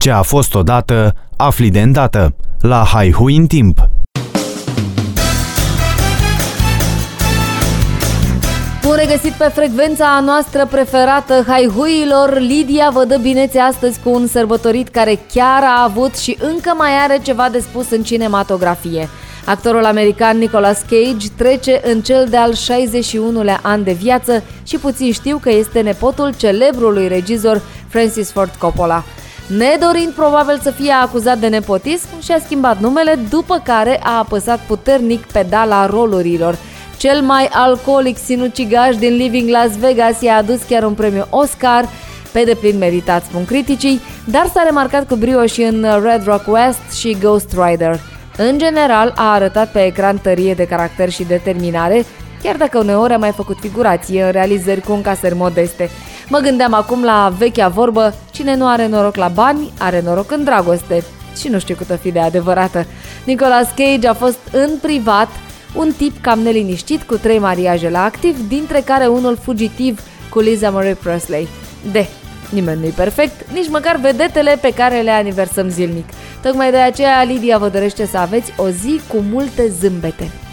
Ce a fost odată, afli de îndată. La Haihui în timp. Bun regăsit pe frecvența noastră preferată, Haihuilor. Lidia vă dă binețe astăzi cu un sărbătorit care chiar a avut și încă mai are ceva de spus în cinematografie. Actorul american Nicolas Cage trece în cel de-al 61-lea an de viață și puțin știu că este nepotul celebrului regizor Francis Ford Coppola. Nedorind probabil să fie acuzat de nepotism, și-a schimbat numele, după care a apăsat puternic pedala rolurilor. Cel mai alcoolic sinucigaș din Living Las Vegas i-a adus chiar un premiu Oscar, pe deplin meritat, spun criticii, dar s-a remarcat cu brio și în Red Rock West și Ghost Rider. În general, a arătat pe ecran tărie de caracter și determinare, chiar dacă uneori a mai făcut figurație în realizări cu încasări modeste. Mă gândeam acum la vechea vorbă, cine nu are noroc la bani, are noroc în dragoste. Și nu știu cât o fi de adevărată. Nicolas Cage a fost în privat un tip cam neliniștit, cu 3 mariaje la activ, dintre care unul fugitiv cu Lisa Marie Presley. Nimeni nu-i perfect, nici măcar vedetele pe care le aniversăm zilnic. Tocmai de aceea Lidia vă dorește să aveți o zi cu multe zâmbete.